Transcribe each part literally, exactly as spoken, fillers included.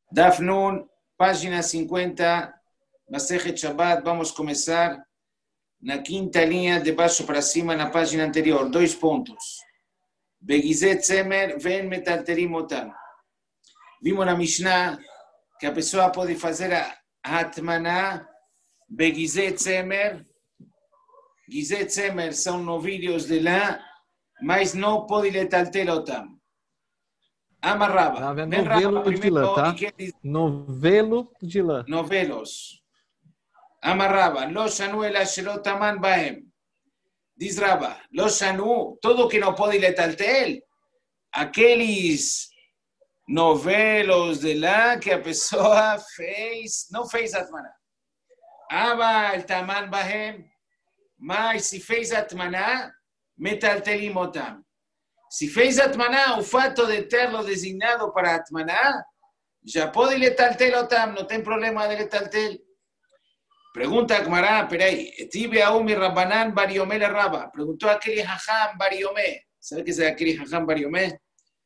Daf Nun, página cincuenta, Masejet Shabbat. Vamos começar na quinta linha de baixo para cima na página anterior. Dois pontos. Begizet Tzemer, ven metalterim otam. Vimos na Mishnah que a pessoa pode fazer a Hatmaná, Begizet Tzemer. Gizet Tzemer são novilhos de lã, mas não pode letaltel otam. Amarrava. É novelo de lã, tá? Novelo de lã. Novelos. Amarrava. Lo shanu el asherot taman bahem. Diz Rava. Lo shanu, tudo que não pode letaltel, aqueles novelos de lã que a pessoa fez, não fez atmaná. Aba el taman bahem, mas se fez atmaná, metaltelim otam. Se fez atmaná, o fato de terlo designado para atmaná, já pode letaltel otam, não tem problema de letaltel. Pergunta a Gmará, peraí, tive a umi Rabbanan Bariomé le Rabba, perguntou aquele Hacham Bariomé, sabe o que é aquele Hacham Bariomé?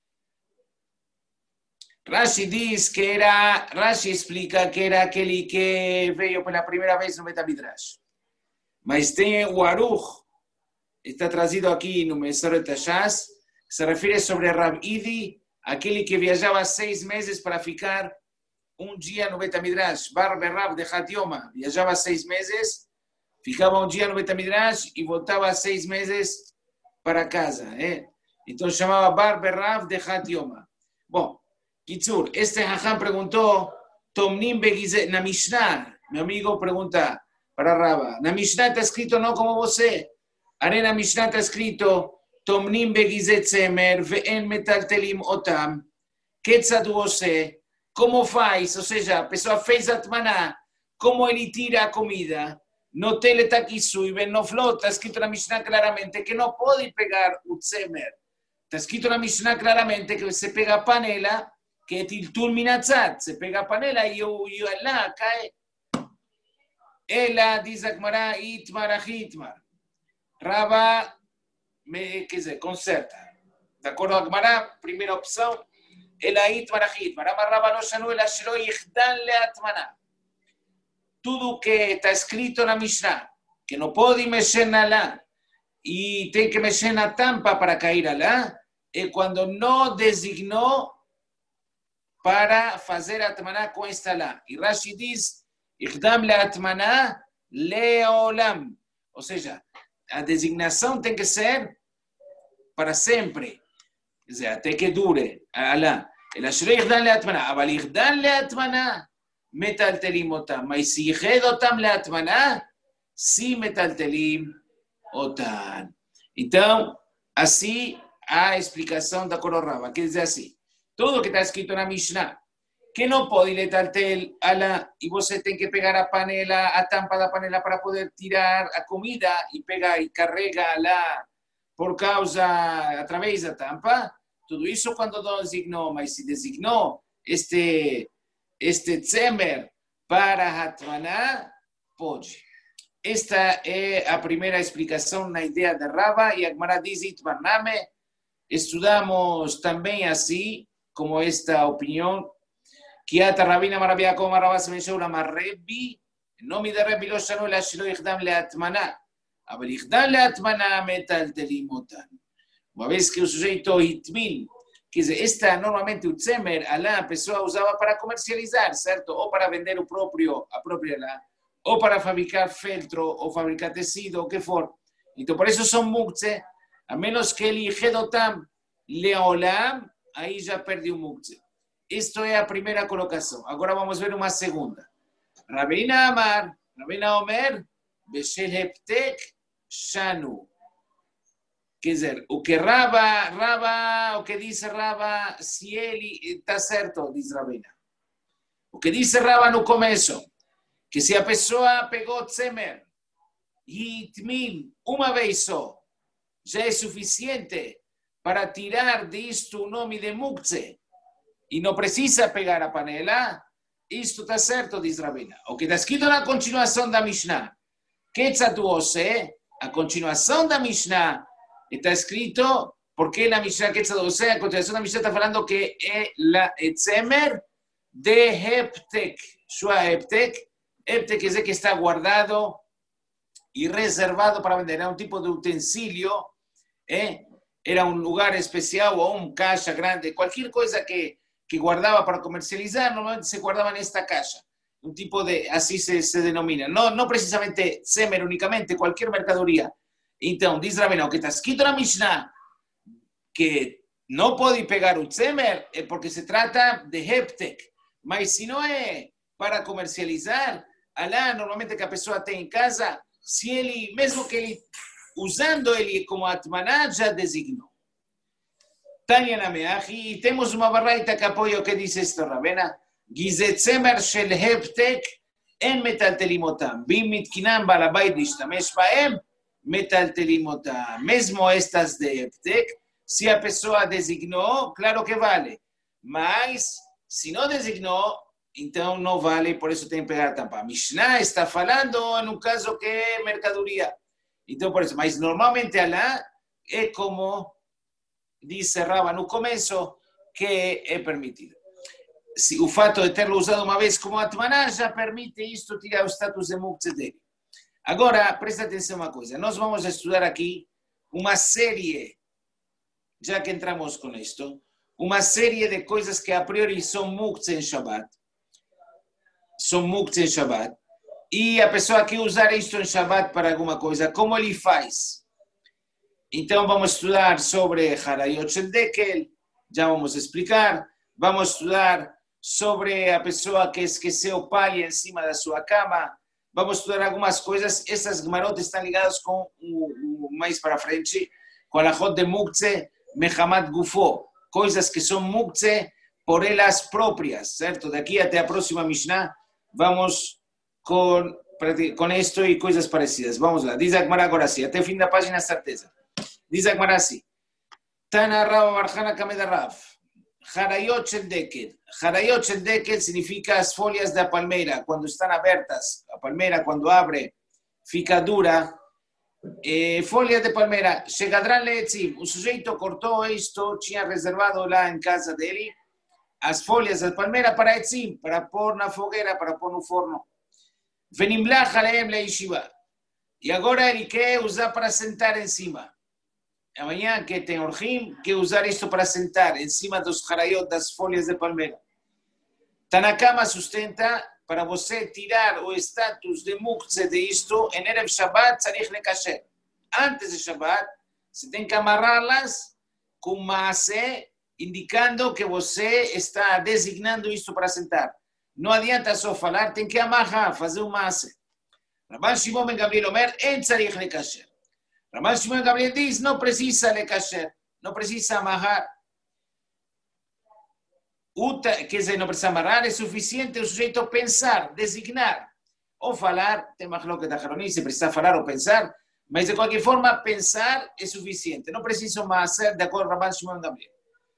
Rashi diz que era, Rashi explica que era aquele que veio pela primeira vez no Betamidrash. Mas tem o Aruch, está trazido aqui no Mesoret Tashas, se refere sobre Rav Idi, aquele que viajava seis meses para ficar um dia no Betamidrash. Bar Berav de Hatioma, viajava seis meses, ficava um dia no Betamidrash e voltava seis meses para casa. Eh? Então chamava Bar Berav de Hatioma. Bom, Kitzur, este Hacham perguntou, Tomnim Begizet, na Mishnah, meu amigo pergunta para Rava, na Mishnah está escrito não como você, Arena na Mishnah está escrito, Tomnim Begizet Tzemer, ve'en metaltelim otam, Ketzad você, como faz? Ou seja, a pessoa fez atmaná, como ele tira a comida, no teletakisui, ben no flot, está escrito na Mishnah claramente que não pode pegar o Tzemer. Está escrito na Mishnah claramente que você pega a panela, que é tiltul minatzat, você pega a panela e o lá cai. Ela diz a Gmará, itmar achitmar. Rava, me, quer dizer, conserta. De acordo com a Gmará, primeira opção, ela itmar achitmar. Amarrava no shanu, ela shelo yichdan le atmaná. Tudo que está escrito na Mishnah, que não pode mexer na lã, e tem que mexer na tampa para cair a lã, é quando não designou para fazer atmaná com esta lã. E Rashi diz, yichdan le atmaná leolam. Ou seja, a designação tem que ser para sempre. Quer dizer, até que dure a lã. Ela shelo yichdan le atmaná. Aval yichdan le atmaná, metaltelim otam. Mas se yichad otam le atmaná, se metaltelim otam. Então, assim, a explicação da Kororava. Quer dizer assim, tudo que está escrito na Mishnah, que não pode letaltel a lã, e você tem que pegar a panela, a tampa da panela para poder tirar a comida e pegar e carrega a lã por causa, através da tampa, tudo isso quando não designou, mas se designou este, este tzemer para hatmaná, pode. Esta é a primeira explicação na ideia de Rava, e a Gmará diz itmarname. Estudamos também assim, como esta opinião, que ata Rabina Marabia como Rabba se menciona Marrebi, em nome de Rebbi lo shanu la shelo yichdam leatmaná, aval yichdam leatmaná metaltelim otam. Uma vez que o sujeito hitmil, quer dizer, esta normalmente o tzemer, a lã, a pessoa usava para comercializar, certo? Ou para vender o próprio, a própria lã, ou para fabricar feltro, ou fabricar tecido, o que for. Então, por isso são muktzeh, a menos que ele yiched otam leolam, aí já perde o muktzeh. Isto é a primeira colocação. Agora vamos ver uma segunda. Rabbeina Amar, Rabbeina Omer, Beshel Heptek Shanu. Quer dizer, o que Rava, Rava, o que diz Rava, se ele está certo, diz Rabbeina. O que diz Rava no começo, que se a pessoa pegou Tzemer e Itmil uma vez só, já é suficiente para tirar disto o nome de muktzeh, e não precisa pegar a panela, isto está certo, diz Rabbeina. O que está escrito na continuação da Mishnah, Ketzad você, a continuação da Mishnah, está escrito, porque na Mishnah Ketzad você, a continuação da Mishnah está falando que é la Tzemer de heptek. Shua heptek. Heptek es el que está guardado y reservado para vender. Era un tipo de utensilio, ¿eh? Era un lugar especial o un caja grande, cualquier cosa que, que guardaba para comercializar, normalmente se guardaba en esta caja. Un tipo de, así se, se denomina. No, no precisamente semer únicamente, cualquier mercadería. Entonces, dice Rabbeinu, que está escrito en la Mishnah que no puede pegar un semer porque se trata de heptek. Mas si no es para comercializar, alá normalmente que a pessoa tem em casa, se ele, mesmo que ele, usando ele como atmaná, já designou. Tanya Nameachi, e temos uma barraita que apoia o que diz esta Rabena, Gizetzemer shel heptek en metaltelimotam, bim mitkinam balabait lishtamesh baem, metaltelimotam. Mesmo estas de heptek, se a pessoa designou, claro que vale. Mas, se não designou, então não vale, por isso tem que pegar a tampa. Mishnah está falando no caso que é mercadoria. Então, por isso, mas normalmente lá é como disse Rava no começo, que é permitido. Se o fato de ter usado uma vez como atmaná já permite isto tirar o status de muktzeh dele. Agora, presta atenção uma coisa. Nós vamos estudar aqui uma série, já que entramos com isto, uma série de coisas que a priori são muktzeh em Shabbat. São muktzeh em Shabbat. E a pessoa que usar isto em Shabbat para alguma coisa, como ele faz? Então vamos estudar sobre Harayot Shel Dekel, já vamos explicar. Vamos estudar sobre a pessoa que esqueceu palha em cima da sua cama. Vamos estudar algumas coisas. Essas Gemarot estão ligadas com o, o mais para frente, com a Lachot de Muktzeh Mehamat Gufo. Coisas que são Muktzeh por elas próprias, certo? Daqui até a próxima Mishnah, vamos com, com isto e coisas parecidas. Vamos lá. Diz a Gemara agora sim, até o fim da página, certeza. Diz a Gemara assim. Tana Rav Barhana Kameda Rav. Harayot Shel Dekel. Harayot Shel Dekel significa as folhas da palmeira. Quando estão abertas, a palmeira quando abre, fica dura. Eh, folhas de palmeira. Shegadran leetzim. O sujeito cortou isto, tinha reservado lá em casa dele as folhas da palmeira para etzim, para pôr na fogueira, para pôr no forno. Venimlach aleem leishiva. E agora ele quer usar para sentar em cima. Amanhã que tem orhim, quer usar isto para sentar em cima dos harayot, das folhas de palmeira. Tanakama sustenta, para você tirar o status de muktzeh de isto, em Erev Shabbat, tzarich lekasher. Antes de Shabbat, você tem que amarrá-las com maaseh, indicando que você está designando isto para sentar. Não adianta só falar, tem que amarrar, fazer um maaseh. Rabban Shimon ben Gamliel Omer, en tzarich lekasher. Rabban Shimon ben Gamliel diz, não precisa lekasher, não precisa amarrar. Uta, quer dizer, não precisa amarrar, é suficiente o sujeito pensar, designar. Ou falar, tem mais louco da Haronim, se precisa falar ou pensar, mas de qualquer forma, pensar é suficiente. Não precisa maaseh, de acordo com Rabban Shimon ben Gamliel.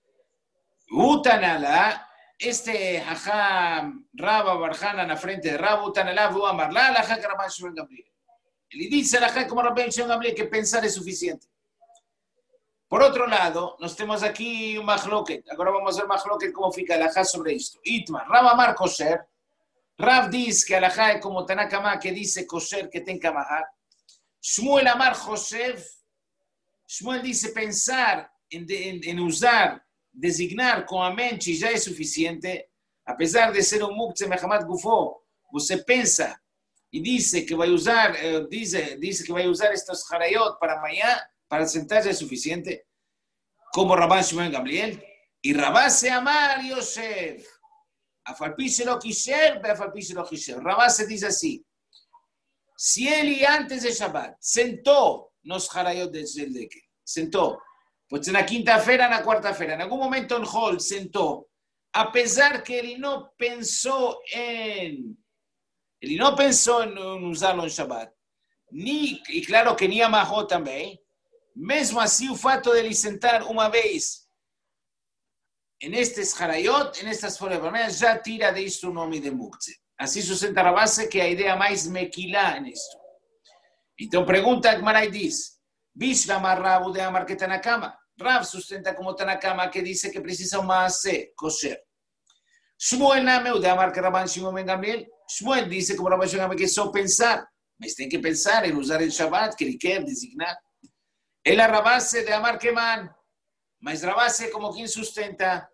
Utanala, este Hacham Rava Barhana na frente de Rava, Utanala, vou amarrar, la Hacham Rabban Shimon ben Gamliel. Ele dice a la Hacham como Rabban Shimon ben Gamliel que pensar é suficiente. Por outro lado, nós temos aqui um machloket. Agora vamos ver machloket como fica a Alahá sobre isto. Itmar, Rav Amar kosher. Rav diz que a Alahá é como Tanakama que diz kosher que tem que amarrar. Shmuel Amar Choshev. Shmuel diz pensar em, em, em usar, designar com a mente já é suficiente. Apesar de ser um muktzeh mehamat gufo, você pensa e diz que vai usar, diz, diz que vai usar estes harayot para amanhã, para sentar já é suficiente, como Rabban Shimon ben Gamliel, e Rabá se amar Yosef, afalpi shelo kisher, beafalpi shelo kisher. Rabá se diz assim, se ele antes de Shabbat sentou nos harayot de Shel Dekel, sentou, pode ser na quinta-feira, na quarta-feira, em algum momento em Hol sentou, apesar que ele não pensou em, ele não pensou em usá-lo em Shabbat, ni, e claro que nem amarrou também. Mesmo assim, o fato de ele sentar uma vez nestes harayot, nestas folhas vermelhas, já tira disto o nome de muktzeh. Assim sustenta a base que é a ideia mais mequilá nisto. Então pergunta a Gemara e diz, Bishlamar Rav de Amar que Tanakama. Rav sustenta como Tanakama que diz que precisa um maaseh kosher. Shmuel Nameu de Amar que Rabban Shimon ben Gamliel. Shmuel dice como Rabban Shimon ben Gamliel que eso pensar. Mas tienen que pensar en usar el Shabbat, que quiere designar. El Rabase de Amar que Man. Mas Rabase como quien sustenta.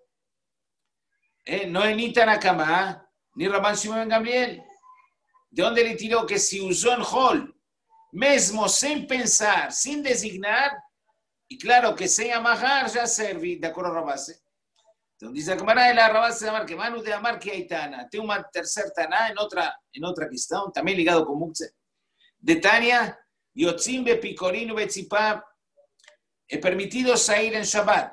Eh, no es ni Tanakama, ni Rabban Shimon ben Gamliel. ¿De dónde le tiró que si usó en Hol? Mesmo sin pensar, sin designar, y claro que se llama Mahar ya serví, de acuerdo a Rabase. Entonces dice Gemara de la Rabase de Amar que Manu de Amar que hay Tana. Tengo una tercer Tana en otra, en otra cuestión, también ligado con Mukse. De Tania, Yotzim be Picorino be Tzipá, es permitido salir en Shabbat.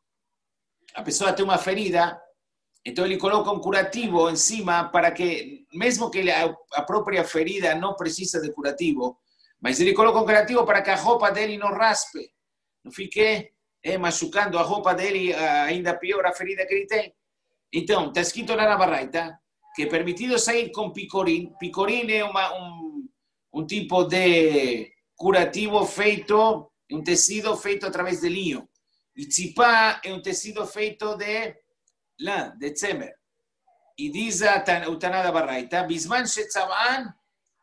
A pesar de tener una ferida, entonces le coloca un curativo encima para que, mismo que la, la propia ferida no precisa de curativo, mas le coloca un curativo para que a roupa dele no raspe, não fique eh, machucando a roupa dele, ainda pior a ferida que ele tem. Então, está escrito na Baraita que é permitido sair com picorim. Picorim é uma, um, um tipo de curativo feito, um tecido feito através de linho. E tzipá é um tecido feito de lã, de tzemer. E diz a Tanada Baraita, Bisman shetzaván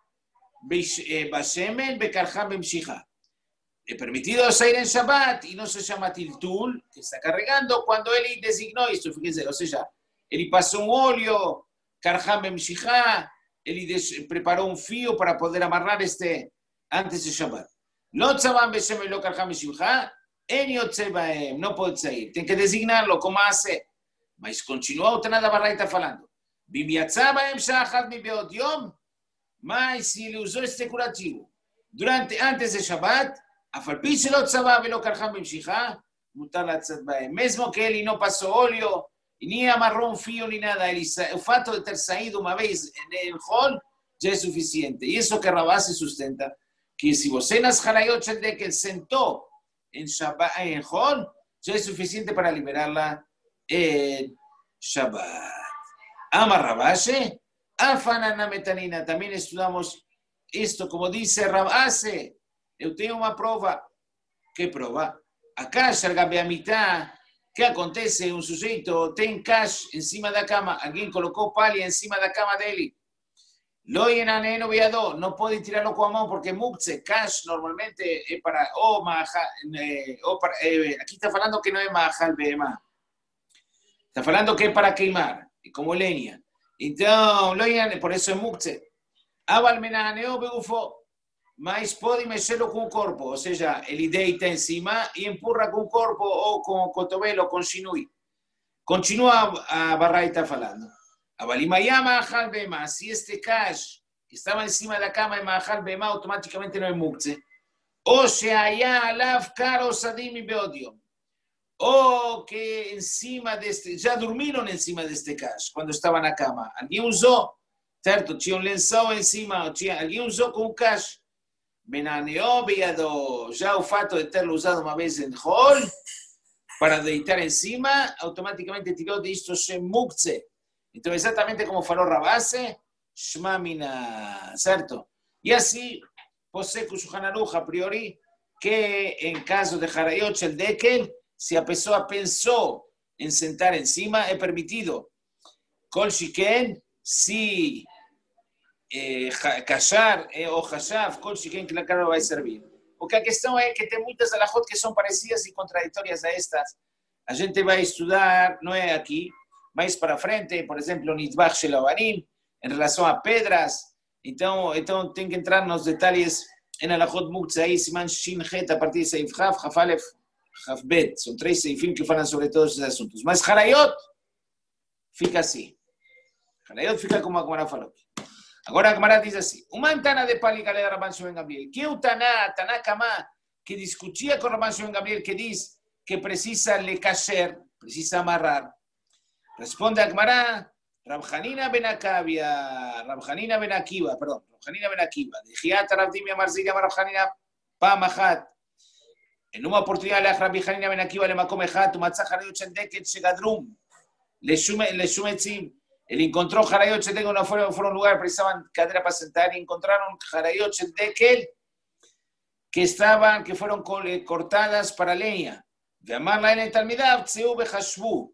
bashemen bekarjam bemshija. Es permitido salir en Shabbat y no se llama tiltul, que está cargando cuando él designó esto, fíjense, o sea, él pasó un óleo, karjam bemshija, él preparó un fío para poder amarrar este antes de Shabbat. Lo tzaván beshemen lo karjam bemshija, en yotzebaem, no puede salir, tiene que designarlo como hace. Mas continuó o Tanada Baraita falando. Bimiatzabaem shachad mi beot yom, mas si ele usou este curativo durante, antes de Shabbat, a falpi shelo tzava velo karjam bemshija, mutar latzat baem. Mesmo que ele não passou óleo, ni amarró un fío ni nada, el, el fato de ter saído uma vez en el hall ya es suficiente. Y eso que Rabá se sustenta, que si você nas harayot shel dekel sentó en Shabbat, en hall, ya es suficiente para liberarla en Shabbat. Ama Rabashe, Afanana Metanina. También estudiamos esto, como dice Rabase. Yo tengo una prueba. ¿Qué prueba? Acá, a mitad, ¿qué acontece? Un sujeto tiene cash encima de la cama. Alguien colocó palia encima de la cama de él. Lo no viado, no puede tirarlo con mano porque mukse, cash normalmente es para, o maja, eh, o para, eh, aquí está hablando que no es majal bema. Está hablando que es para queimar, como leña. Entonces, por eso es mukse. Abal menaneo begufo, mas puede mexerlo con un cuerpo, o sea, el idea está encima y empurra con un cuerpo o con cotovelo, con shinui. Continúa a Baraita falando. Abalimaya mahal bema, si este cash que estaba encima de la cama de mahal bema, automáticamente no es mukse. O sea, ya alav karo sadim y beodio. O que encima de este, ya durmieron encima de este cash cuando estaban en la cama. Alguien usó, ¿cierto? Tinha un lençol encima, alguien usó con un cash. Menaneó, viado, ya el fato de tenerlo usado una vez en hall para deitar encima, automáticamente tiró de esto se mukse. Entonces, exactamente como faló Rabase, Shmamina, ¿cierto? Y así, posee Shulchan Aruch a priori, que en caso de Harayot el Dekel, si a pessoa pensó en sentar encima, es permitido. Kol Shiken, si eh, callar eh, o Hashav, Kol Shiken, que la cara va a servir. Porque la cuestión es que hay muchas alajot que son parecidas y contradictorias a estas. La gente va a estudiar, no es aquí, mais para frente, por exemplo, Nitbach Shelabarim, en relación a pedras. Entonces, entonces tienen que entrar en los detalles en Alajot Muktzeh, ahí Siman Shin Het, a partir de Seif Haf, Haf Alef, Haf Bet. Son tres Seifim que falan sobre todos esos asuntos. Mas Harayot fica así. Harayot fica como a Gemara falou. Agora a Gemara diz assim: uma antana de Palika de Rabban Shimon Gamliel. Que o Taná, Taná Kamá, que discutia com Rabban Shimon Gamliel, que diz que precisa le kasher, precisa amarrar. Responde a Gemara, Rab Hanina ben Akavia, Rab Hanina ben Akiva, perdón, Rab Hanina ben Akiva. De Giat Rab Dimi Amarzi llama Rab Hanina Pamahat. En una oportunidad le Rab Hanina ben Akiva le Makom Echat, Umatzah Harayot Shendeket Shegadrum, le Shumetzim. Él encontró Harayot Shendeket, no fueron a un lugar, precisaban cadera para sentar, y encontraron Harayot Shendeket que estaban, que fueron cortadas para leña. De Amarla en el Talmidav, Tzeu Bechashvu.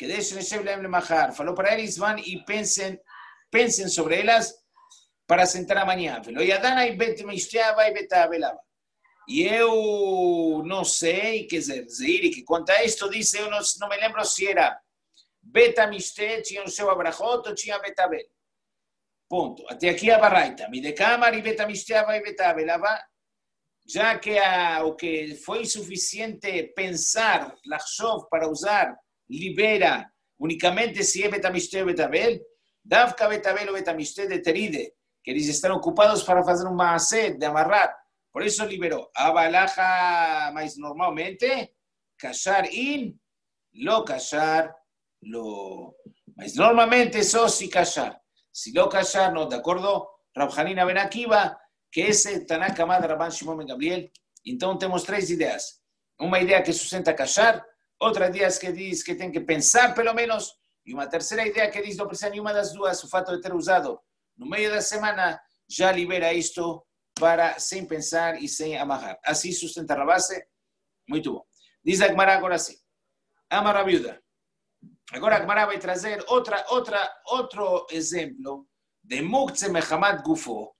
que deixem Sheblem Lemachar. Falou para eles, vão e pensem, pensem sobre elas para sentar amanhã. Velo Yadana e Bet Mishtea e Betabelava. E eu não sei, quer dizer, Zeiri, que quanto a isto disse, eu não, não me lembro se era Betamishte, tinha o seu Abrahot ou tinha Betabel. Ponto. Até aqui a Baraita. Midecamar e Betamishte vai Betabelava. Já que a, o que foi suficiente pensar, Lachshov, para usar, libera unicamente se é Betamishte ou Betabel, Davka Betabel ou Betamishte de Teride, que eles estão ocupados para fazer um maasé, de amarrar. Por isso liberou. Abalaja, mas normalmente, cachar in, lo cachar, lo... Mas normalmente só se cachar. Se lo cachar, no, de acordo? Rab Hanina Ben Akiva, que esse Tanaka Mad Rabban Shimon Ben Gamliel. Então temos três ideias. Uma ideia que sustenta cachar, outra ideia que diz que tem que pensar pelo menos, e uma terceira ideia que diz não precisa nenhuma das duas, o fato de ter usado no meio da semana já libera isto para sem pensar e sem amarrar. Assim sustenta a base. Muito bom. Diz a Gemara agora sim. Amar a viúva. Agora a Gemara vai trazer outra, outra, outro exemplo de Muktzeh Mehamad Gufo.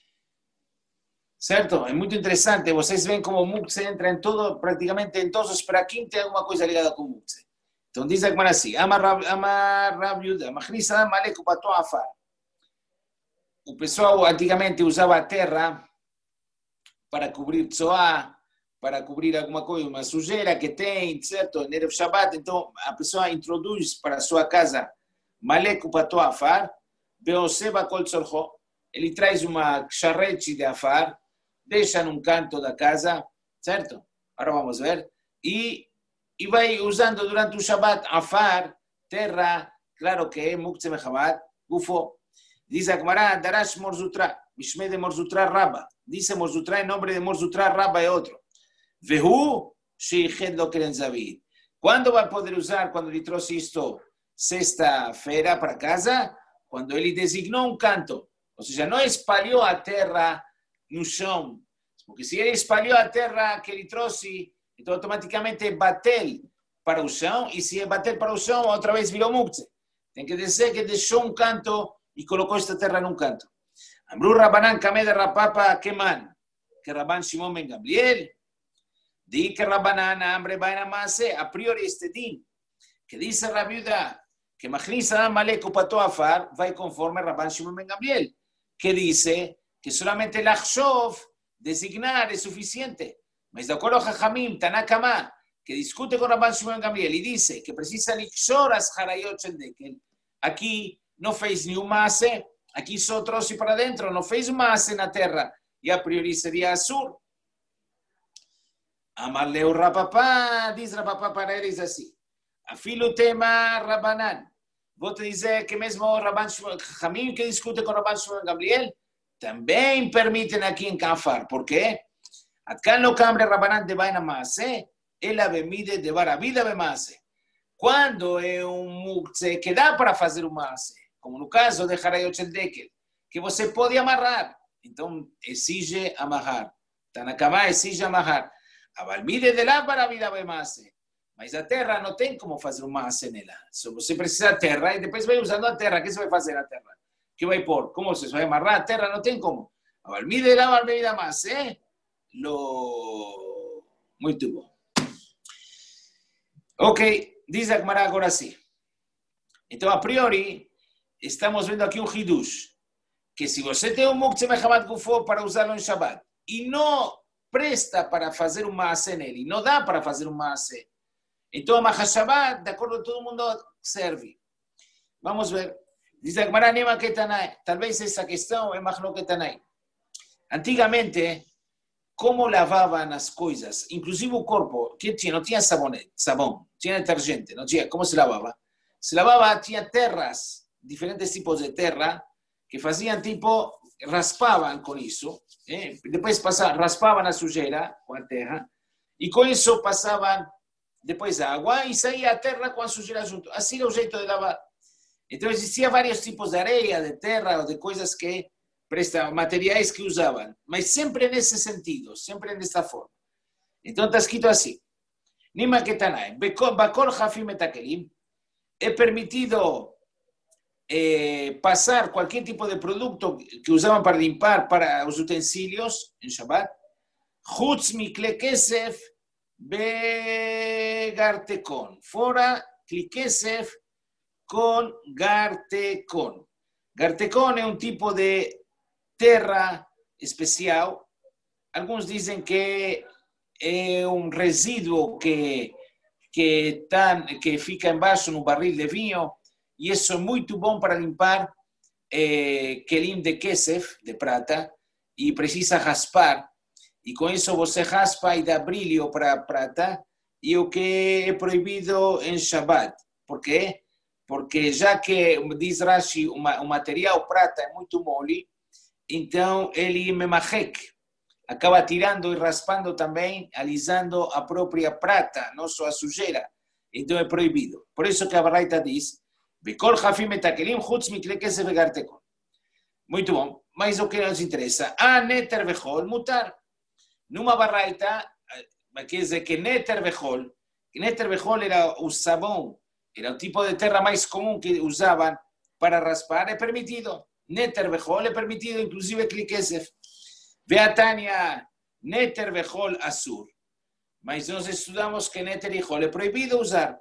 Certo? É muito interessante. Vocês veem como Muktzeh entra em todo, praticamente em todos os prakim tem alguma coisa ligada com Muktzeh. Então diz a Gemara assim. Amar a viúva. Machnisa Adam Malek Upato Afar. O pessoal antigamente usava a terra para cobrir tzoá, para cobrir alguma coisa, uma sujeira que tem, certo? Em Erev Shabbat, então a pessoa introduz para a sua casa malek upato afar, beoseba kol tzorcho, ele traz uma charrete de afar, deixa num canto da casa, certo? Agora vamos ver. E, e vai usando durante o Shabbat afar, terra, claro que é Muktzeh Mehamad Gufo. Diz a Gemara, Darash Morzutra, Mishme de Morzutra Rabba. Dice Morzutra em nome de Morzutra Rabba é outro. Vehu Sheiched lo Keren Zavid. Quando vai poder usar, quando ele trouxe isto sexta-feira para casa? Quando ele designou um canto. Ou seja, não espalhou a terra no chão. Porque se ele espalhou a terra que ele trouxe, então automaticamente é batel para o chão. E se é batel para o chão, outra vez virou Muktzeh. Tem que dizer que deixou um canto e colocou esta terra num canto. Amru Rabanan Kamed Rapapa Keman, que Rabban Shimon Ben Gamliel, di que Rabanan Amre Baina Mase, a priori este din, que dice Rabiuda, que Machnisa Malek Upato Afar, vai conforme Rabban Shimon Ben Gamliel, que dice que solamente el Achshov, designar, es suficiente. Mas de acuerdo a Jajamim, Tanakama, que discute con Rabban Shimon Ben Gamliel y dice que precisa Likshor as Harayot Shel Dekel, aquí não fez nenhum maase, aqui só trouxe para dentro, não fez um maase na terra, e a priori seria Assur. Amarleu Rapapá, diz Rapapá para eles assim, afilo tema Rabanan, vou te dizer que mesmo o Rabban Shimon, que discute com o Rabban Shimon Gamliel, também permitem aqui em Kafar, por quê? Atkan lo cambre Rabanan de vaina maase, ela bemide de varavida bemaase. Quando é um Muktzeh que dá para fazer um maase, como no caso de Harayot Shel Dekel, que você pode amarrar, então exige amarrar. Tanakama exige amarrar. A Valmide de lá para a vida vai maase. Mas a terra não tem como fazer um maase nela. Só você precisa da terra e depois vai usando a terra. O que você vai fazer na terra? O que vai pôr? Como você vai amarrar a terra? Não tem como. A Valmide de lá para a vida maase. Lo... Muito bom. Ok, diz a Gemara agora sim. Então, a priori, estamos vendo aqui um hidush, que se você tem um Muktzeh Mehamad Gufo para usá-lo em Shabbat, e não presta para fazer um maase nele, não dá para fazer um maase, então a Mahashabbat, de acordo com todo mundo, serve. Vamos ver. Diz a Gemara Nema Ketanai, talvez essa questão é Mahlo Ketanai. Antigamente, como lavavam as coisas, inclusive o corpo, que tinha, não tinha sabonete, sabão, tinha detergente, não tinha, como se lavava? Se lavava, tinha terras, diferentes tipos de terra, que faziam tipo, raspavam com isso, eh? Depois passavam, raspavam a sujeira com a terra, e com isso passavam depois a água, e saía a terra com a sujeira junto. Assim era o jeito de lavar. Então existiam vários tipos de areia, de terra, ou de coisas que presta, materiais que usavam, mas sempre nesse sentido, sempre nessa forma. Então está escrito assim, Nima Ketanai, Bakor Hafim Etakelim, es permitido eh, pasar cualquier tipo de producto que usaban para limpar para los utensilios en Shabbat, chutz mikle kesef begartekon, fora kli kesef con gartekon. Gartekon es un tipo de terra especial. Algunos dicen que es un residuo que, que, tan, que fica embaixo en un barril de vinho, y eso es muy bom para limpar eh, kelim de kesef, de prata, y precisa raspar, y con eso você raspa y da brilho para a prata, y o que es prohibido en Shabbat. ¿Por qué? Porque já que, diz Rashi, o material prata é muito mole, então ele memachek, acaba tirando e raspando também, alisando a própria prata, não só a sujeira. Então é proibido. Por isso que a Baraita diz, Bekol hafim etakelim chutz mikle kesef begartekon. Muito bom. Mas o que nos interessa? A neter vechol mutar. Numa Baraita, quer dizer que neter vechol, neter vechol era o sabão, era o tipo de terra mais comum que usavam para raspar, é permitido. Neter vechol é permitido, inclusive kli kesef. Veatania, neter vechol asur. Mas nós estudamos que neter e chol é proibido usar.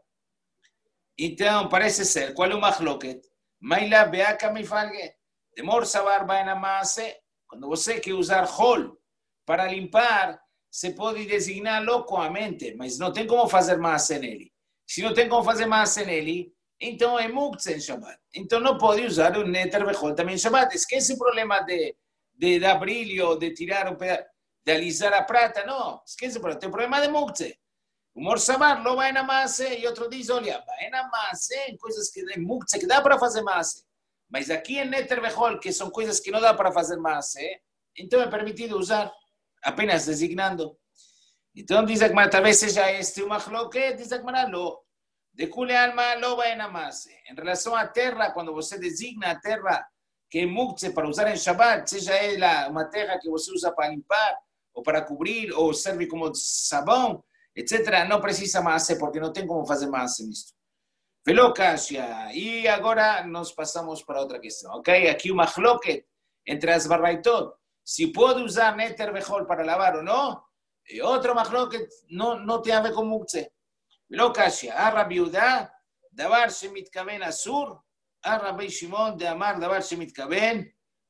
Então, parece ser, qual é o machloket? Maila beaka mifalge. Demor sabar baina maase. Quando você quer usar chol para limpar, você pode designá-lo com a mente, mas não tem como fazer maase nele. Se não tem como fazer maase nele, então é muktzeh em Shabbat. Então não pode usar o neter vechol também em Shabbat. Esquece o problema de de dar brilho, de tirar um pedaço, de alisar a prata, não, esquece, tem o problema de muktzeh. O morsabar lo vai na massa e outro diz, olha, vai na massa, coisas que é muktzeh, que dá para fazer massa. Mas aqui em neter vechol, que são coisas que não dá para fazer massa, então é permitido usar, apenas designando. Então diz a Gemara, talvez seja este o machloket, diz a Gemara, lo. De kule alma lo vai na massa. Em relação à terra, quando você designa a terra que é muktzeh para usar em Shabbat, seja ela uma terra que você usa para limpar, ou para cobrir, ou serve como sabão, etcétera, não precisa maase, porque não tem como fazer maase nisto. Velokashia. E agora nós passamos para outra questão, ok? Aqui o machloket entre as barraitot, se pode usar neter vechol para lavar ou não, e outro machloket não, não tem a ver com muktzeh. Velokashia. A Rabbi Yehuda, davar shemitkaven asur, a Rabbi Shimon de Amar davar shemitkaven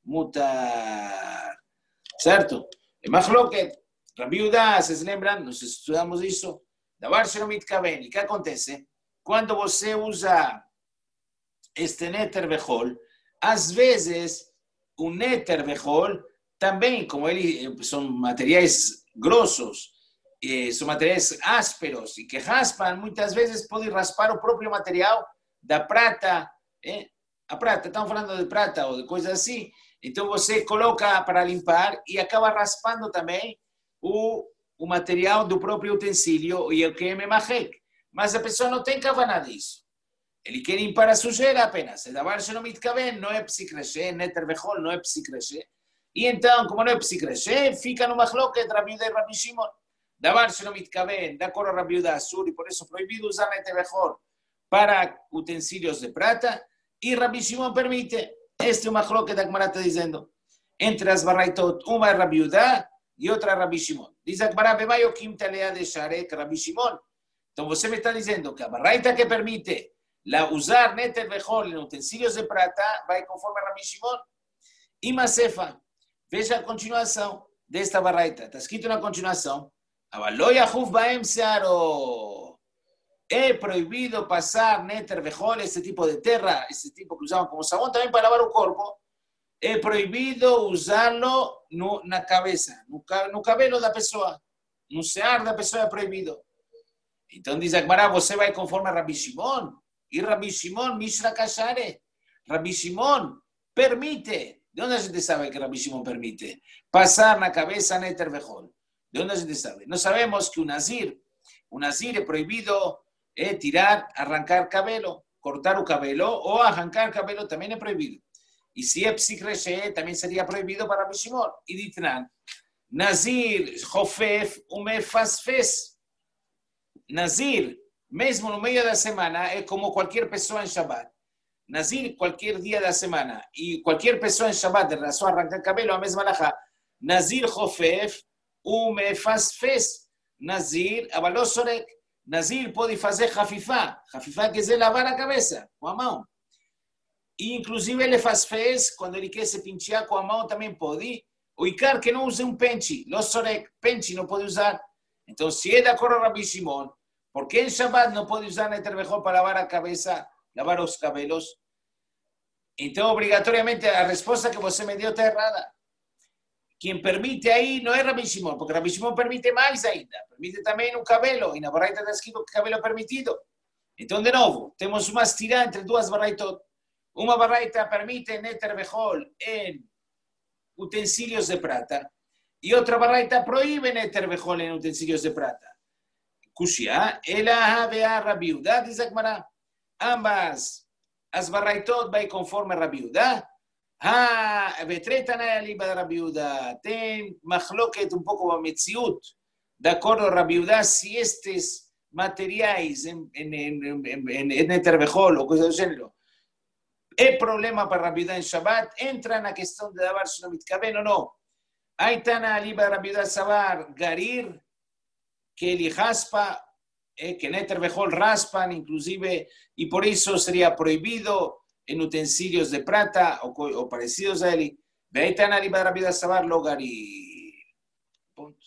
mutar. Certo? É machloket. Rabbi Yehuda, vocês lembram? Nós estudamos isso. Davar shemitkaven. E o que acontece? Quando você usa este neter vechol, às vezes o neter vechol também, como ele são materiais grossos, são materiais ásperos e que raspam, muitas vezes pode raspar o próprio material da prata. Eh? A prata, estamos falando de prata ou de coisas assim, então você coloca para limpar e acaba raspando também o, o material do próprio utensílio e o que é memachek. Mas a pessoa não tem kavaná disso. Ele quer limpar a sujeira apenas. Davar she'lo mitkaven não é psikreshe, neter vechol não é psikreshe. E então, como não é psikreshe, fica no machloket Rabbi Yehuda e Rabbi Shimon. Davar she'lo mitkaven, de acordo a Rabbi Yehuda Asur, e por isso proibido usar neter vechol para utensílios de prata, e Rabbi Shimon permite. Este é o machloket que a Gemara está dizendo. Entre as barraitot, uma é Rabbi Yehuda e outra é Rabbi Shimon. Diz a Gemara, bemayo kim talea de sharek Rabbi Shimon. Então você me está dizendo que a barraita que permite la usar neter vechol em utensílios de prata vai conforme a Rabbi Shimon. E Masefa, veja a continuação desta barraita. Está escrito na continuação, Avalo yachuf baem searo. É proibido passar neter vechol, esse tipo de terra, esse tipo que usavam como sabão também para lavar o corpo. É proibido usá-lo no, na cabeça, no, no cabelo da pessoa. No sear da pessoa é proibido. Então diz a Gemara, você vai conforme a Rabbi Shimon. E Rabbi Shimon, Mishra Kashare. Rabbi Shimon permite. De onde a gente sabe que Rabbi Shimon permite? Passar na cabeça neter vechol. De onde a gente sabe? Nós sabemos que o Nazir, o Nazir é proibido é tirar, arrancar cabelo, cortar o cabelo, ou arrancar cabelo também é proibido. E se é psikreshe, também seria proibido para Rabbi Shimon. E ditnan, Nazir, Chofef, Umefasfes. Nazir mesmo no meio da semana, é como qualquer pessoa em Shabbat. Nazir, qualquer dia da semana, e qualquer pessoa em Shabbat, em relação a arrancar cabelo, a mesma alahá. Nazir chofef, o mefasfes. Nazir, abaló sorek. Nazir pode fazer hafifá. Hafifá quer dizer lavar a cabeça, com a mão. E, inclusive, ele faz fez, quando ele quer se pinchear com a mão, também pode. O Icar que não use um pente. Lo sorek, pente não pode usar. Então, se é de acordo com Rabi Shimon, porque em Shabbat não pode usar Neter Bechol para lavar a cabeça, lavar os cabelos? Então, obrigatoriamente, a resposta que você me deu está errada. Quem permite aí não é Rabi Shimon, porque Rabi Shimon permite mais ainda. Permite também no cabelo, e na baraita está escrito que cabelo é permitido. Então, de novo, temos uma estirada entre duas baraitot. Uma baraita permite Neter Bechol em utensílios de prata, e outra baraita proíbe Neter Bechol em utensílios de prata. Kushia, ela havea Rabi Yehuda, diz a Gemara. Ambas as baraitot vai conforme Rabi Yehuda. Ah, vetreta na liba de Rabi Yehuda. Tem machloket um pouco a metziut, de acordo com Rabi Yehuda, se estes materiais em, em, em, em, em Neter Bechol ou coisa do gênero é problema para Rabi Yehuda em Shabbat, entra na questão de lavar se não mitkaven ou não. Aí está na liba de Rabi Yehuda Sabar Garir, que ele raspa, eh, que Neter Bechol raspan, inclusive, y por eso sería prohibido en utensilios de plata o, o parecidos a él. Veitán aliba de Rabi Yehuda Sabar Logarir. Ponto.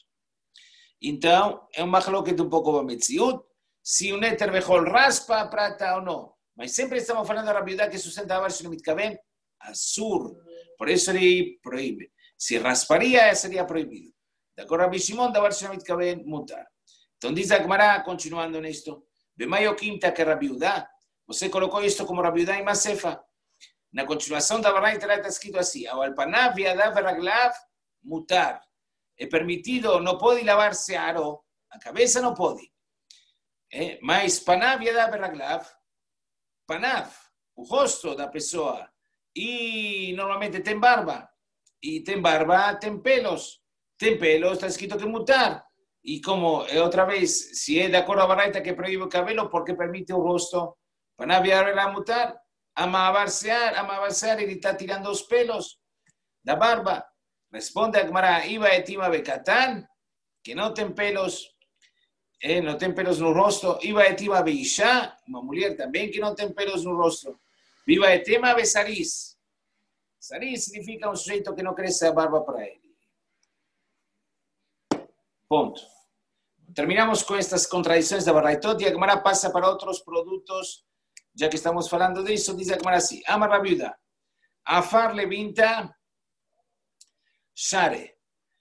Então, é um machloket um pouco bametziut, se o Neter Bechol raspa a prata ou não. Mas sempre estamos falando de Rabi Yehuda que sustenta a Barshi no Mitkaven, Asur. Por eso ele proíbe. Se rasparia, seria proibido. De acordo a Rabi Shimon, da Barshi no Mitkaven, mutar. Então diz a Gemara, continuando nisto, Bemayo quinta que Rabi Yehuda, você colocou isto como Rabi Yehuda em Masefa. Na continuação da Baraita está escrito assim, ao alpanav yadav raglav mutar. É permitido, não pode lavar-se aro, a cabeça não pode. É, mas panav yadav raglav, panav, o rosto da pessoa, e normalmente tem barba, e tem barba, tem pelos, tem pelos, está escrito que mutar. Y como, otra vez, si es de acuerdo a Baraita que prohíbe el cabello, ¿por qué permite un rostro? Para navegar la mutar, amabarsear, amabarsear, y está tirando los pelos, la barba. Responde a Gemara, iba etima becatán, que no ten pelos, eh, no ten pelos no rostro. Iba etima beishá, una mujer también que no ten pelos no rostro. Viva etima besariz. Sariz significa un sujeto que no crece la barba para él. Ponto. Terminamos con estas contradicciones de Baraitot y Agmará pasa para otros productos, ya que estamos hablando de eso, dice Agmará así, Amar Rabi Yehuda, Afar Levinta, Share,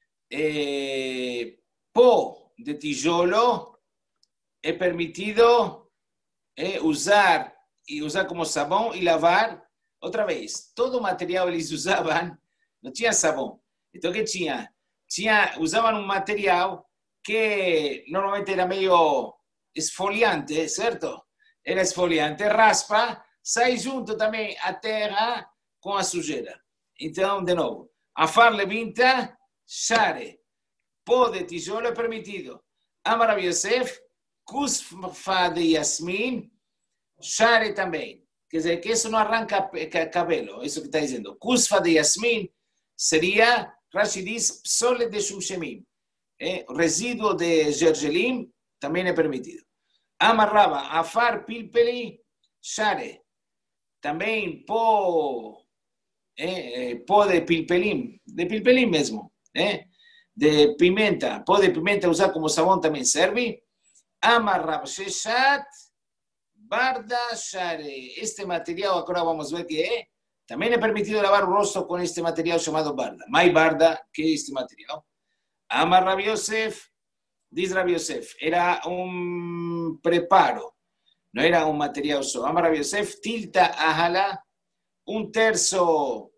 eh, Po de tijolo, he permitido eh, usar, y usar como sabón y lavar, otra vez, todo material ellos usaban, no tinha sabón, entonces ¿qué tinha? Tinha, usaban un material que normalmente era medio esfoliante, ¿cierto? Era esfoliante, raspa, sai junto também a terra com a sujeira. Então, de novo, afar levinta, share, pó de tijolo é permitido. Amar Rabi Yosef, kusfa de yasmin, share também. Quer dizer, que isso não arranca cabelo, isso que está dizendo. Kusfa de yasmin seria, Rashi diz, psole de shumshemim. Eh, resíduo de gergelim também é permitido. Amarraba, afar pilpeli, share. Também pó, eh, eh, pó de pilpelim, de pilpelim mesmo, eh, de pimenta, pó de pimenta usar como sabão também serve. Amarrab sheshat, barda, share. Este material, agora vamos ver que é. Também é permitido lavar o rosto com este material chamado barda. Mais barda que este material. Amar Rabi Yosef, diz Rabi Yosef, era um preparo, não era um material só. Amar Rabi Yosef, tilta ahala, um terço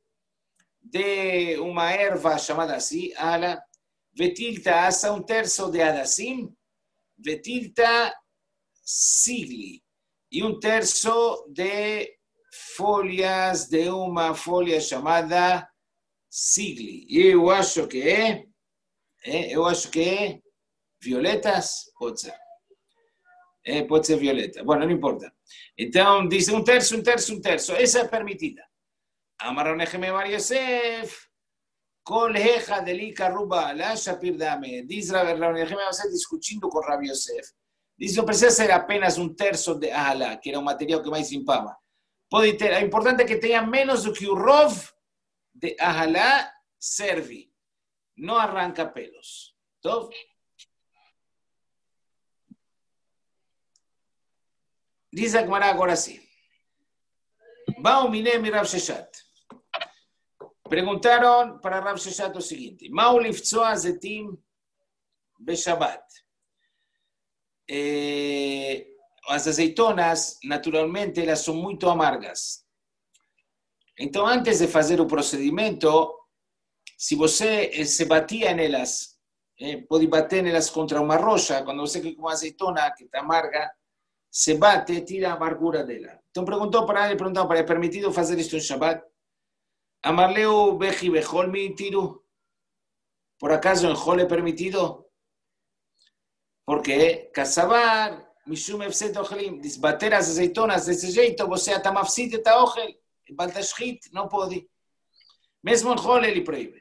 de uma erva chamada assim, ahala, vetilta asa, um terço de adassim, vetilta sigli, e um terço de folhas de uma folha chamada sigli. Eu acho que é Eh, eu acho que é violetas, pode ser. Eh, puede ser violeta. Bueno, no importa. Entonces dice un tercio, un tercio, un tercio. Esa es permitida. Amarronejeme Bar Yosef. Colheja delica ruba la shapir dame. Dice Raronejeme va a ser discutiendo con Rabbi Yosef. Dice, no precisa ser apenas un tercio de ahala, que era un material que más impama. Puede ter, lo importante es que tenga menos do que un rov de ahala servi. No arranca pelos. ¿Todo? Dice Agmará ahora sí. Bao mine mi Rav Sheshat. Preguntaron para Rav Sheshat lo siguiente. Mau lifzoa zetim beshabat. Eh, las azeitonas, naturalmente, elas son muy amargas. Entonces, antes de hacer un procedimiento, si você se batía en elas, eh, puede bater en elas contra una rocha, cuando você que una azeitona que está amarga, se bate, tira a amargura dela. Entonces preguntó para él, preguntó para él, ¿es permitido hacer esto en Shabbat? Amarleu beji bejol mi tiru. ¿Por acaso en Jol es permitido? Porque cazabar, mishum efset ochlim, disbater as azeitonas desse jeito, você ata mafsit et ochel, baltashchit, no pode. Mesmo en Jol ele proíbe.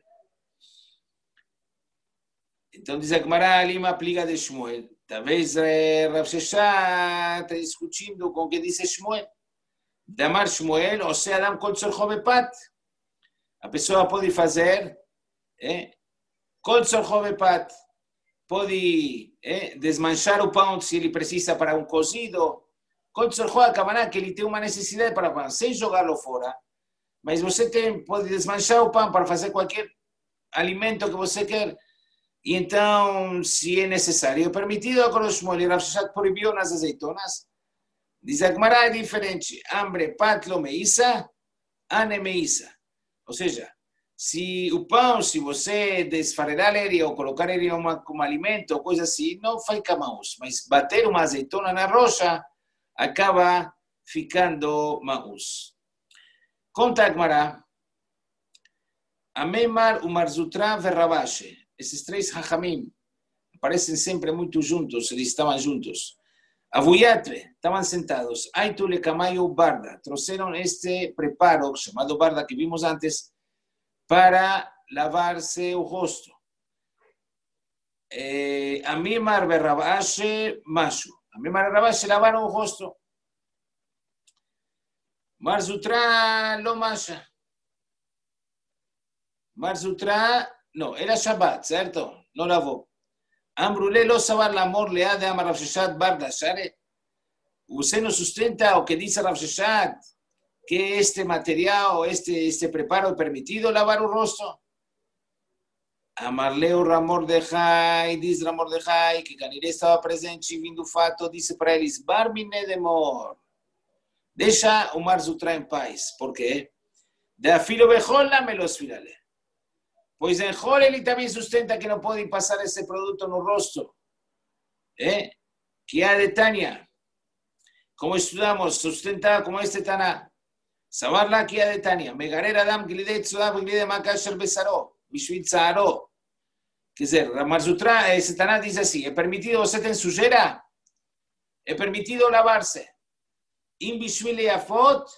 Entonces dice Gemara, Lima aplica de Shmuel. Talvez Rav Sheshat está discutindo com o que dice Shmuel. Damar Shmuel, ou seja, Adam Kol Tzorcho Bepat. A pessoa pode fazer eh, Kol Tzorcho Bepat. Pode eh, desmanchar o pão se ele precisa para um cozido. Kol Tzorcho Akavanah, que ele tem uma necessidade para pão, sem jogá-lo fora. Mas você tem, pode desmanchar o pão para fazer qualquer alimento que você quer. E então, se é necessário, é permitido, agora o Shmuel e Rav Sheshat proibiu nas azeitonas. Diz a Gemara, é diferente. Hambre, patlo, meisa, ane, meisa. Ou seja, se o pão, se você desfarelar ele ou colocar ele uma, como alimento ou coisa assim, não faz camaús. Mas bater uma azeitona na rocha acaba ficando maús. Conta a Gemara. Amemar, Umarzutra, Verrabache. Esses três hachamim aparecem sempre muito juntos, eles estavam juntos. Avuyatre, estavam sentados. Aitu lekamayo barda, trouxeram este preparo chamado barda que vimos antes para lavar-se o rosto. Eh, Amimar berrabashe mashu. Amimar berrabashe lavaram o rosto. Marzutra lo masha. Marzutra no, era Shabbat, ¿cierto? No lavó. Ambrulé lo sabar la amor le ha de Amar Rav Sheshat Barda Share. Usted no sustenta o que dice Rav Sheshat que este material o este, este preparo es permitido lavar un rostro. Amarleu Ramor de Jai, dice Ramor de Jai, que Caniré estaba presente y vindo fato, dice para él, Barbine de Mor. Deja o Marzutra en paz. ¿Por qué? De afilo bejola me los firale. Pues en Jol ele también sustenta que no puede pasar ese producto en el rostro. ¿Eh? Que ha de Tania. Como estudiamos, sustenta como este Taná. Sabarla que ha de Tania. Megarera Adam Glidet Sudab Glide Makasher Besaró. Bishvit Zaharo. Que es el Marzutra, ese Taná dice así: ¿es permitido usted en sujera? ¿Es permitido lavarse? In Bishvil Yafot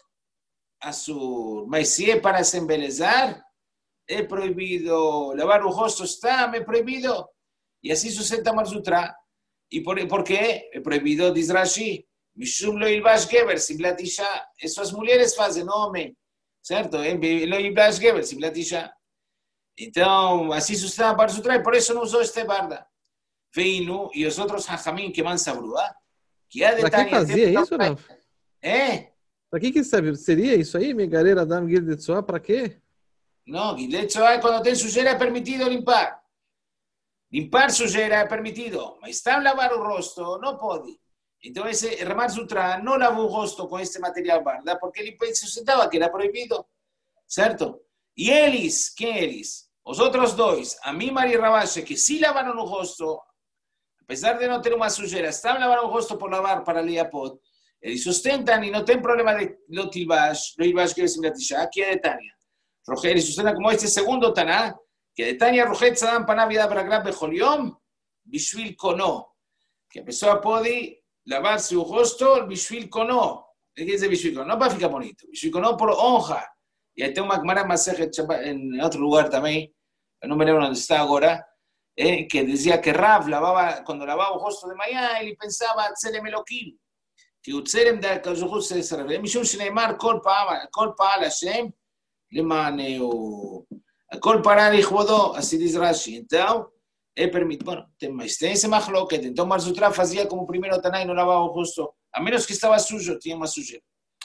Azur. Mas si es para embelezar, es prohibido. Lavar un rostro está, es prohibido. Y así sustenta Marzutra. ¿Y por, por qué? Es prohibido, dice Rashi. Mishum lo ilbash geber, simlat isha. Eso as mulheres fazem, no homem. Certo? Lo ilbash geber, simlat isha. Então, assim sustenta Marzutra e por isso não usou este barda. Veinu e os outros hachamim que vão sabrua. Que a Para que fazia isso, Rav? É? Para que que serve? Seria isso aí? Megareira Adam Gildetzoa, para quê? No, Gildetzoa, cuando tem sujeira é permitido limpar. Limpar sujeira é permitido, mas está lavar o rosto, não pode. Então, esse Marzutra não lavou o rosto com este material barda, porque ele sustentava que era proibido, certo? E eles, quem eles? Os outros dois, Amimar e Rabache, que sim lavaram o rosto, apesar de não ter uma sujeira, estavam lavando o rosto por lavar para Liapot, eles sustentam e não tem problema de Lotilbash, Lotilbash que é Simlatisha, que é de Tânia. Eles sustentam como este segundo Taná, que de Tânia Rojet Sadam Paná Vida Bragrab Bejoliom, Bishvil Kono, que a pessoa pode lavarse el rostro, el bishvil kono. ¿Qué dice bishvil kono? No para ficar bonito, bishvil kono por honra. Y ahí tengo una Gemara Masejet en otro lugar también, no me lembro dónde está ahora, eh, que decía que Rav lavaba, cuando lavaba el rostro de Maya, él pensaba, Tzelem Elohim, que Utzerem de Akazuhut se desarrolla. Mishum Shneimar, Kol Paal Hashem, Lemaneu, Kol Paal Ichvodó, así dice Rashi. Entonces, él permite, bueno, tem ese machloket, entonces Marzutra hacía como primero Tanay, no lavaba el rostro, a menos que estaba suyo, tenía más suyo.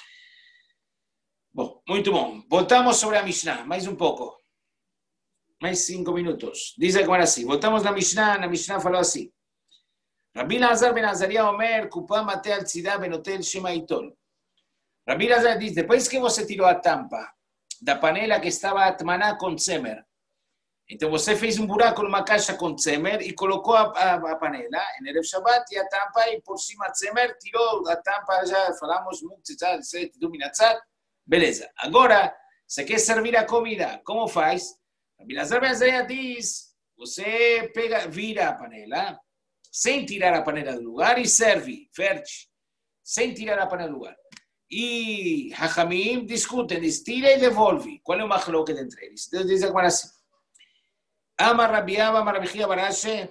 Bom, muito bom. Voltamos sobre a Mishnah, mais um pouco. Mais cinco minutos. Diz agora assim, voltamos na Mishnah, na Mishnah falou assim. Rabbi Lazar ben Azaria Omer, Kupa mate al tzidá benotel shema itol. Rabbi Lazar diz, depois que você tirou a tampa da panela que estava atmaná com tzemer, então você fez um buraco numa caixa com tzemer e colocou a, a, a panela em Erev Shabbat e a tampa e por cima tzemer, tirou a tampa, já falamos, muktzat, set, duminatzat. Beleza. Agora, você quer servir a comida. Como faz? A Bilazar Ben Azaria diz, você pega, vira a panela, sem tirar a panela do lugar e serve, verte, sem tirar a panela do lugar. E Hachamim discutem, diz, tira e devolve. Qual é o machloket entre eles? Deus diz agora assim. Amar Rabi Abba, Amar Rabi Chia Barashe,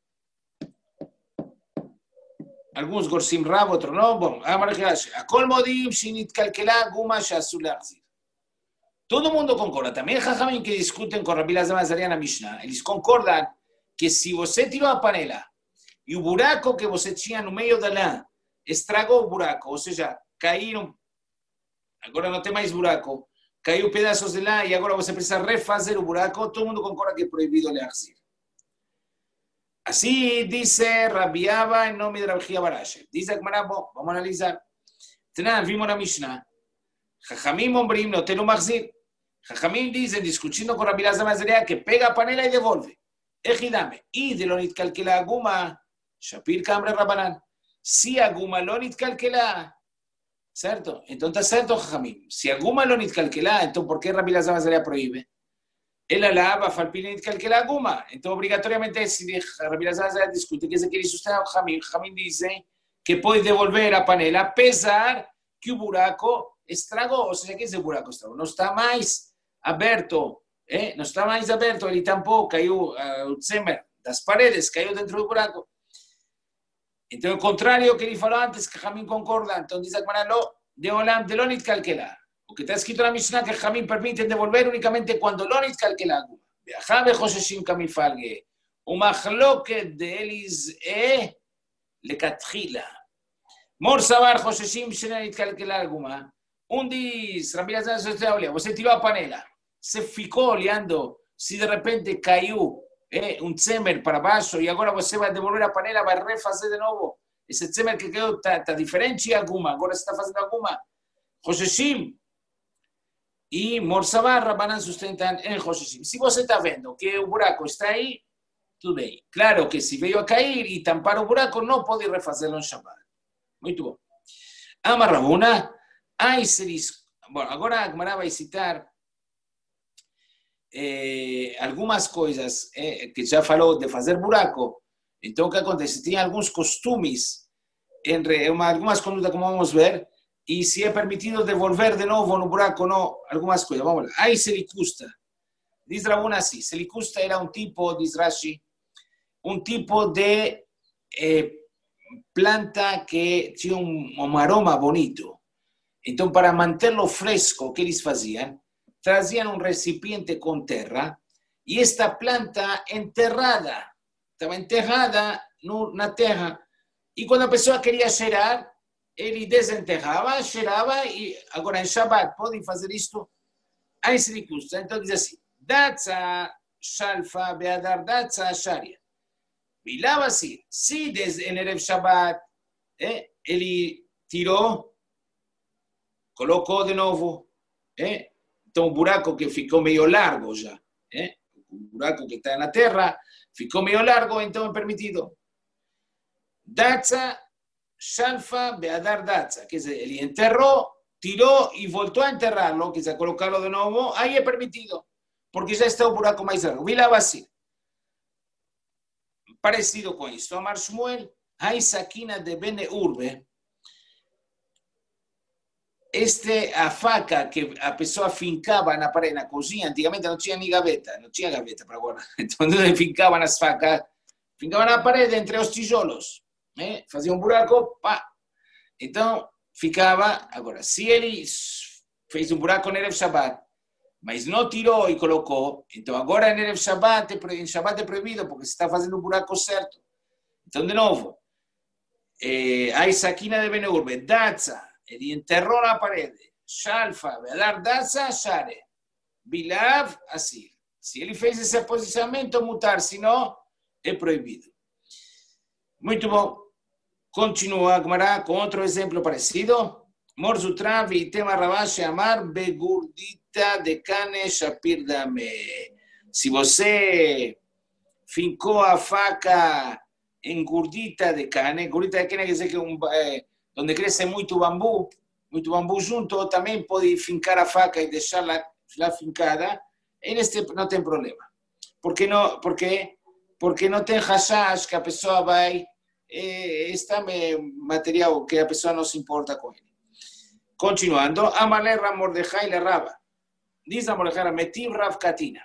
alguns gorsim rab, outros não. Bom, Akol modim shinit kalkela guma shasu leachzir. Todo mundo concorda. Também Jajamim que discutem com Rabbi Lazar ben Azaria na Mishnah, eles concordam que se você tirou a panela e o buraco que você tinha no meio da lã estragou o buraco, ou seja, caíram, agora não tem mais buraco, caiu pedaços de lã e agora você precisa refazer o buraco, todo mundo concorda que é proibido leachzir. Así dice Rabbi Abba en nombre de Rabbi Chia Barashe. Dice Gemara, vamos a analizar. Tenan, vimos la Mishnah. Jajamim ombrim no te lo machzir. Jajamim dice, discutiendo con Rabbi Lazar ben Azaria, que pega panela y devuelve. Ejidame. Y de lo nitkalkela aguma, shapir kamre rabanan. Si aguma lo nitkalkela, ¿cierto? Entonces, ¿cierto, Jajamim? Si aguma lo nitkalkela, entonces, ¿por qué Rabbi Lazar ben Azaria prohíbe? Él alaba falpinit calquela guma. Entonces, obligatoriamente, si Rabbi Lazar discute que se quiere sustentar a Jamín, Jamín dice que puede devolver la panela a pesar que el buraco estragó. O sea, que ese buraco estragó. No está más abierto. ¿eh? No está más abierto. Él tampoco cayó uh, tzemer das paredes, cayó dentro del buraco. Entonces, al contrario que él faló antes, que Jamín concorda. Entonces, dice Akmanalo, de Olam, de Lonit calquela. Porque está escrito en la Mishnah que Jamín permiten devolver únicamente cuando lo nitkalkela guma. Viajabe Josheshim kamifalge. Umachloket de Elis e lekatchila. Mor sabar Josheshim shena nitkalkela guma. Un dis, Rabbi Lazar ben você tiró a panela. Se ficou olhando si de repente cayó eh, un tzemer para abajo y ahora você vai devolver a panela, vai refazer de novo. Ese tzemer que quedó está diferente a guma. Agora está fazendo a guma. Josheshim. E Morsabar, Rabanan sustentan em Josheshim. Se você está vendo que o buraco está aí, tudo bem. Claro que se veio a cair e tampar o buraco, não pode refazê-lo em Shabbat. Muito bom. Ama Rabuna, ai seris. Bom, agora a Gemara vai citar eh, algumas coisas eh, que já falou de fazer buraco. Então, o que acontece? Tinha alguns costumes, entre, uma, algumas condutas, como vamos ver, y si es permitido devolver de nuevo no buraco, no, algunas cosas. Vamos a ver. Hay selicusta. Dice Rabuna así. Selicusta era un tipo, dice Rashi, un tipo de eh, planta que tiene un, un aroma bonito. Entonces, para mantenerlo fresco, ¿qué les hacían? Trazían un recipiente con tierra y esta planta enterrada, estaba enterrada en la tierra. Y cuando empezó a querer cheirar, ele desenterrava, cheirava e agora em Shabbat podem fazer isto a selicusta. Então diz assim, datza shalfa beadar datza sharia. Vilava assim, se em Erev Shabbat eh, ele tirou, colocou de novo, eh, então o buraco que ficou meio largo já, eh, o buraco que está na terra ficou meio largo, então é permitido. Datza Shalfa Beadar Datza, que él enterró, tiró y volvió a enterrarlo, que a colocarlo de nuevo, ahí es permitido, porque ya está un buraco más largo. Vilaba así. Parecido con esto, Amar Shmuel, hay saquina de Bene Urbe. Este, a faca que a pessoa fincava na parede, na cozinha, antigamente não tinha nem gaveta, não tinha gaveta para guardar. Então, onde fincavam as facas, fincavam na parede entre os tijolos, né? Fazia um buraco, pá. Então, ficava, agora, se ele fez um buraco no Erev Shabbat, mas não tirou e colocou, então agora no Erev Shabbat, em Shabbat é proibido, porque se está fazendo o buraco certo. Então, de novo, eh, a saquina de Bene Urbe, Datza, ele enterrou na parede, Shalfa, Velar Datza, Share, Bilav, Asir. Se ele fez esse posicionamento, mutar, senão é proibido. Muito bom. Continua Agmará com outro exemplo parecido. Morzutrav e tema Ravash Amar begurdita de cane shapir dame. Se você fincou a faca em gurdita de cane, gurdita de cane quer dizer que um, é, onde cresce muito bambu, muito bambu junto, também pode fincar a faca e deixá-la lá fincada, e neste não tem problema. Porque não, porque, porque não tem hashash que a pessoa vai, é, este material que a pessoa não se importa com ele. Continuando, Amalé Mordejai le Raba. Diz a Mordejai, Metiv Rav Katina.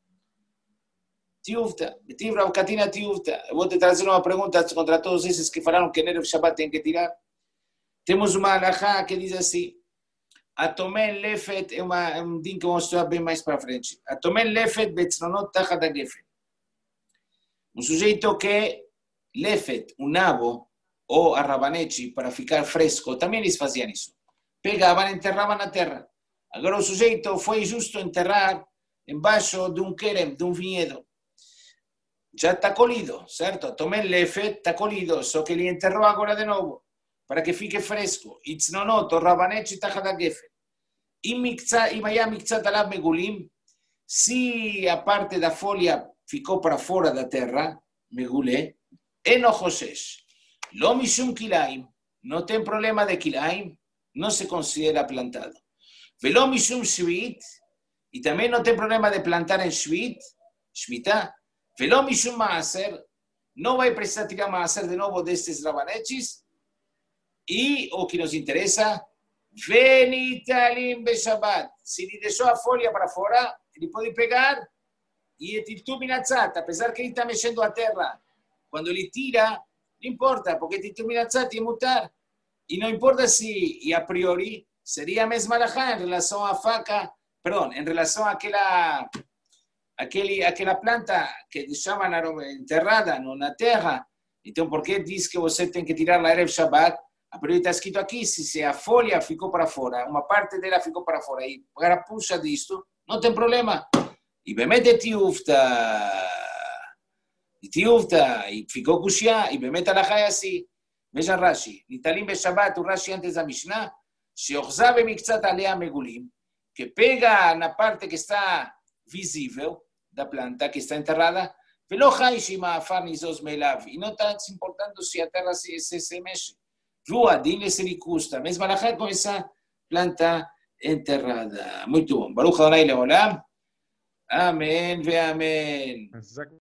Tiufta, Metiv Rav Katina Tiufta. Eu vou te trazer uma pergunta contra todos esses que falaram que Erev Shabbat tem que tirar. Temos uma alahá que diz assim, Atomen Lefet, é uma, um din que vamos estudar bem mais para frente. Atomen Lefet betzronot tachat hagefen. Um sujeito que Lefet, um nabo, ou a rabanete, para ficar fresco, também eles faziam isso. Pegavam, enterravam na terra. Agora o sujeito foi justo enterrar embaixo de um kerem, de um vinhedo. Já está colhido, certo? Tomei lefet, está colhido, só que ele enterrou agora de novo, para que fique fresco. Itznonoto, rabanete, tachada gefen. E vaya mixat alab megulim, se a parte da folha ficou para fora da terra, megulé, eno hoshesh. Lo mishum kilaim, não tem problema de kilaim, não se considera plantado. Velo mishum shvit, e também não tem problema de plantar em shvit, shvita. Velo mishum maaser, não vai precisar tirar maaser de novo destes rabanetes. E o que nos interessa, venitalim be Shabbat. Se ele deixou a folha para fora, ele pode pegar e tirtu minatzat, apesar que ele está mexendo a terra. Quando ele tira, não importa, porque tirtu minatzat é mutar. E não importa se, e a priori, seria a mesma alahá em relação à faca, perdão, em relação àquela, àquele, àquela planta que deixavam enterrada na terra. Então, por que diz que você tem que tirar na Erev Shabbat? A priori está escrito aqui, se a folha ficou para fora, uma parte dela ficou para fora, e para puxa disto, não tem problema. E bemete tiufta, e tiufta, e ficou kushia, e bemete alahá é assim. Veja Rashi, Nitalim Beshabbat, o Rashi antes da Mishnah, Sheochzabe Miktzat Alea Megulim, que pega na parte que está visível da planta, que está enterrada, Velo Haishima Farnizos Melav, e não está se importando se a terra se, se, se mexe. Rua, dile se lhe custa, mesmo alahá com essa planta enterrada. Muito bom. Baruch Adonai Leolam. Amém ve amém.